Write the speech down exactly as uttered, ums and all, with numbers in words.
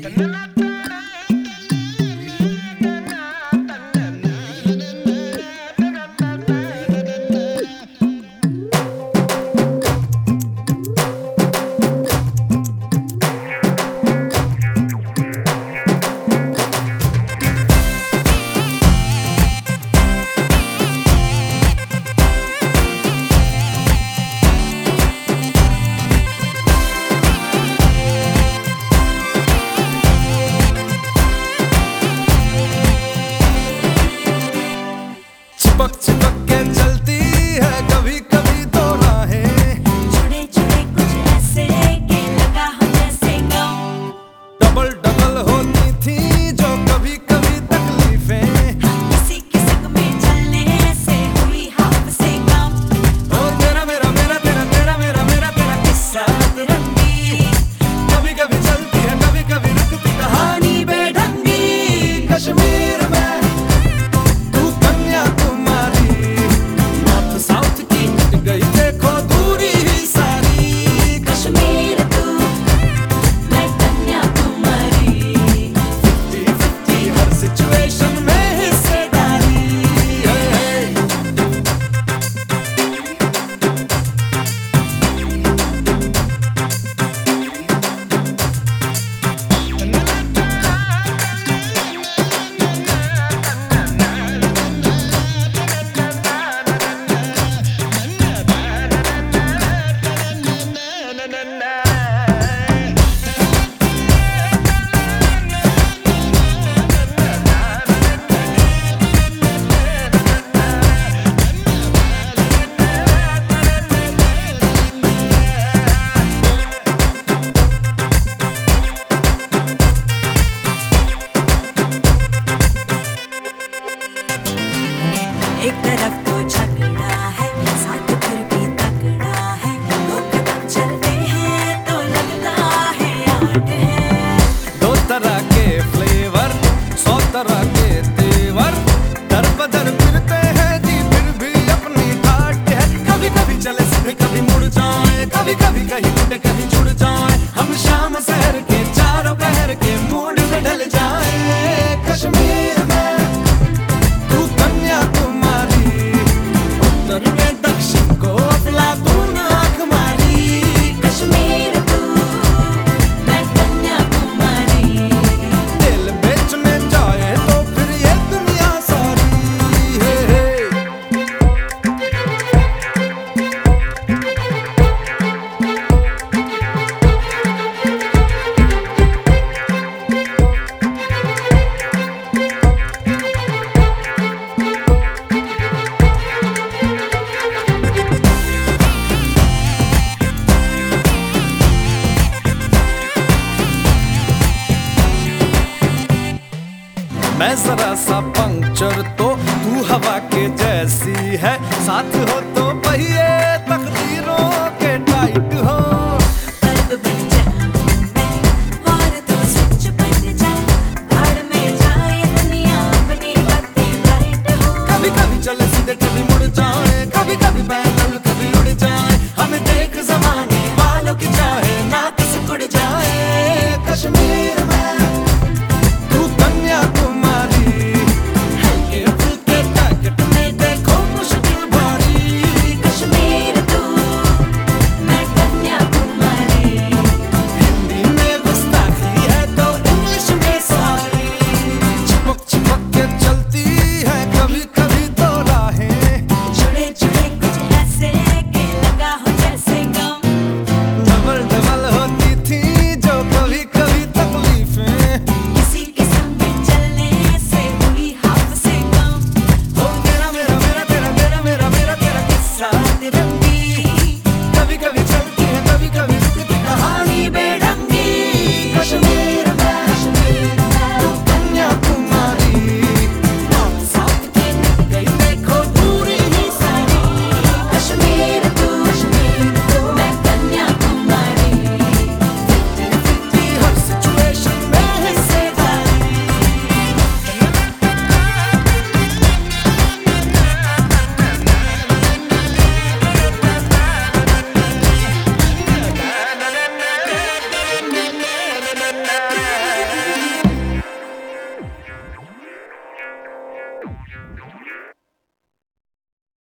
चिपक चिपक के चलती है कभी कभी तो राहें, जुड़े जुड़े कुछ ऐसे कि लगा हो जैसे गाँव। डबल डबल होती थी जो कभी कभी तकलीफें, किसी किस्म में चलने से हुई हाथ से काम। ओ तेरा मेरा मेरा तेरा तेरा मेरा मेरा तेरा किस्सा रंगी कभी कभी चलती है कभी कभी रुकती कहानी बेढंगी। कश्मीर में तू कन्याकुमारी, नॉर्थ साउथ की मिट गई देखो दूरी ही सारी। कश्मीर तू मैं कन्याकुमारी, फिफ्टी फिफ्टी हर सिचुएशन में हिस्सेदारी। हे, हे। एक तरफ तो झगड़ा है साथ फिर भी तगड़ा है। दो कदम चलते हैं तो लगता है आठ है। दो तरह के फ्लेवर, सौ तरह के तेवर, दर बदर फिरते हैं जी फिर भी अपनी ठाट है। कभी कभी चले सीधे कभी मुड़ जाए, कभी कभी कहीं टूटे कहीं जुड़ जाए। हम शाम शहर के चारों पहर के मूड में ढल जाए। कश्मीर में तू कन्याकुमारी, उत्तर में दक्षिण को अफलातून आंख मारी। कश्मीर तू मैं कन्याकुमारी, दिल बेचने जाए तो फिर ये दुनिया सारी। हे, हे। मैं जरा सा पंक्चर तो तू हवा के जैसी है, साथ हो तो पहिए तकदीरों के टाइट हो। बल्ब बन जाऊं मैं और तू स्विच बन जा, भाड़ में जाए दुनिया अपनी बत्ती लाइट हो। कभी कभी चले सीधे कभी मुड़ जाए, कभी कभी पैदल कभी उड़ जाए। हमें देख जमाने वालों की चाहे ना किसी उड़ जाए। कश्मीर में तू कन्याकुमारी, हल्के फुल्के पैकेट में देखो मुश्किल भारी।